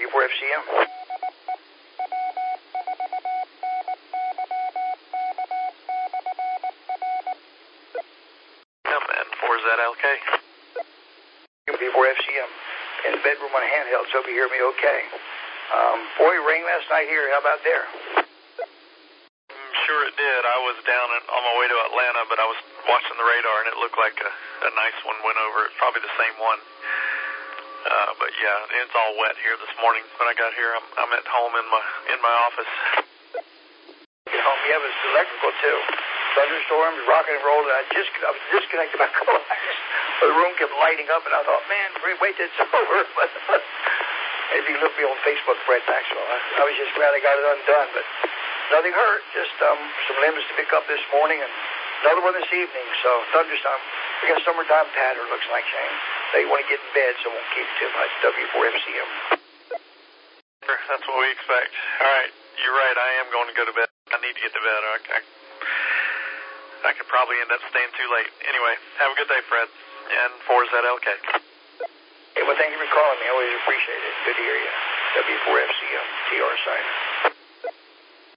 W4FCM. And 4ZLK. W4FCM. In the bedroom on a handheld, so if you hear me okay. Boy, rain last night here. How about there? Sure it did. I was down on my way to Atlanta, but I was watching the radar, and it looked like a nice one went over. It's probably the same one. But yeah, it's all wet here this morning. When I got here, I'm at home in my office. Get home, yeah, but it's electrical too. Thunderstorms, rocking and rolling. I was disconnected my coax. The room kept lighting up, and I thought, man, wait till it's over. But if you look me on Facebook, Fred Maxwell, I was just glad I got it undone. But nothing hurt. Just some limbs to pick up this morning, and another one this evening. So thunderstorm. We got summertime pattern. Looks like, Shane. They want to get in bed, so won't keep too much. W4FCM. Sure, that's what we expect. All right, you're right. I am going to go to bed. I need to get to bed. I could probably end up staying too late. Anyway, have a good day, Fred. And 4ZLK. Hey, well, thank you for calling me. I always appreciate it. Good to hear you. W4FCM, TR sign.